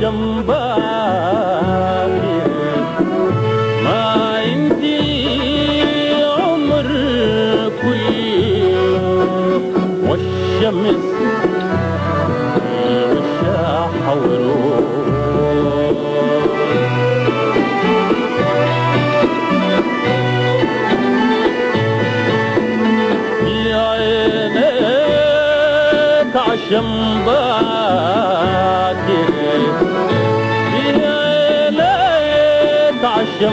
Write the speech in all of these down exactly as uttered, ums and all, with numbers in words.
عشان باقي ما عندي عمر كله والشمس والشاحة والروح يا عينيك عشان باكر يا عينيك عشان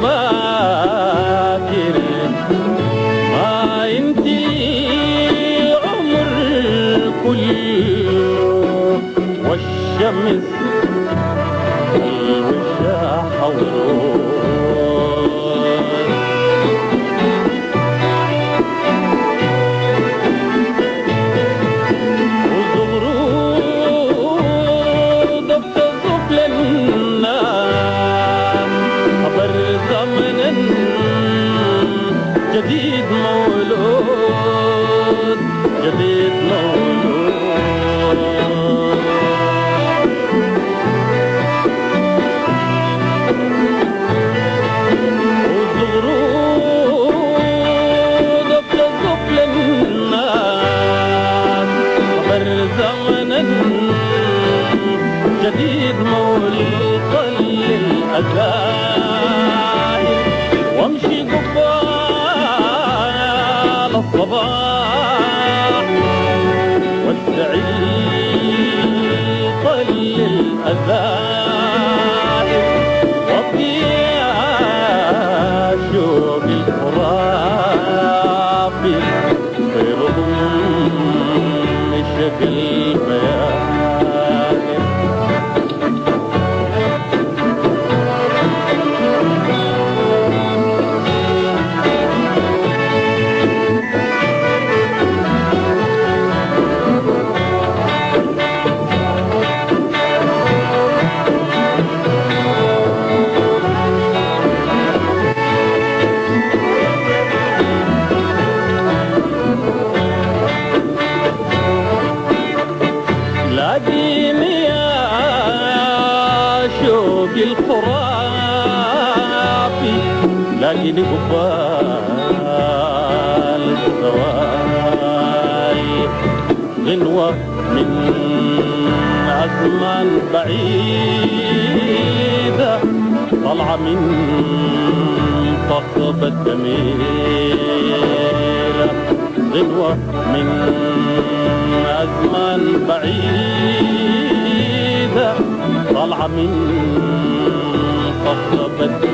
باكر ما عندي عمر كله والشمس والشاحة والروح وزغرود بتزف للناس خبر زمن جديد مولود جديد مولود وزغرود بتزف للناس خبر زمن جديد مولود للأزاهر وامشي قبال الصباح والسعيق للأزاهر وابكي شوق الخرافي بيرضم شكل بياني لاقيني يا شوق الخرافي لاقيني قبال الزواي غنوة من أزمان بعيدة طالعة من طقبة جميلة غنوة من أزمان بعيدة طالعة من طقبة